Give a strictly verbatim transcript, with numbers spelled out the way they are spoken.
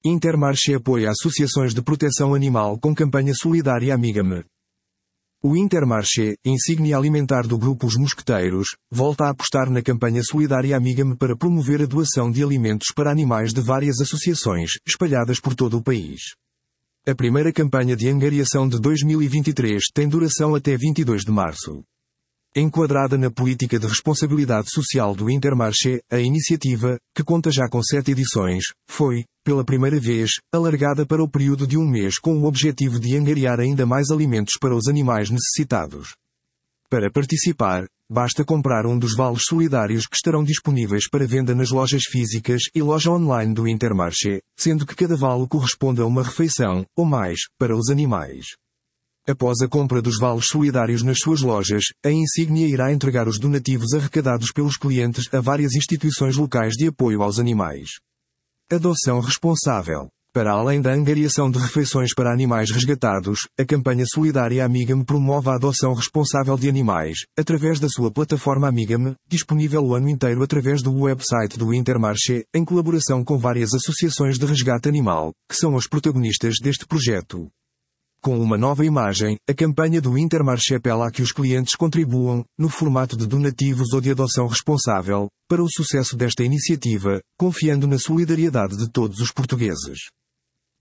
Intermarché apoia associações de proteção animal com campanha solidária Amiga-me. O Intermarché, insígnia alimentar do grupo Os Mosqueteiros, volta a apostar na campanha solidária Amiga-me para promover a doação de alimentos para animais de várias associações, espalhadas por todo o país. A primeira campanha de angariação de dois mil e vinte e três tem duração até vinte e dois de março. Enquadrada na política de responsabilidade social do Intermarché, a iniciativa, que conta já com sete edições, foi, pela primeira vez, alargada para o período de um mês com o objetivo de angariar ainda mais alimentos para os animais necessitados. Para participar, basta comprar um dos vales solidários que estarão disponíveis para venda nas lojas físicas e loja online do Intermarché, sendo que cada vale corresponde a uma refeição, ou mais, para os animais. Após a compra dos vales solidários nas suas lojas, a insígnia irá entregar os donativos arrecadados pelos clientes a várias instituições locais de apoio aos animais. Adoção responsável. Para além da angariação de refeições para animais resgatados, a campanha solidária Amiga-me promove a adoção responsável de animais, através da sua plataforma Amiga-me, disponível o ano inteiro através do website do Intermarché, em colaboração com várias associações de resgate animal, que são os protagonistas deste projeto. Com uma nova imagem, a campanha do Intermarché apela a que os clientes contribuam, no formato de donativos ou de adoção responsável, para o sucesso desta iniciativa, confiando na solidariedade de todos os portugueses.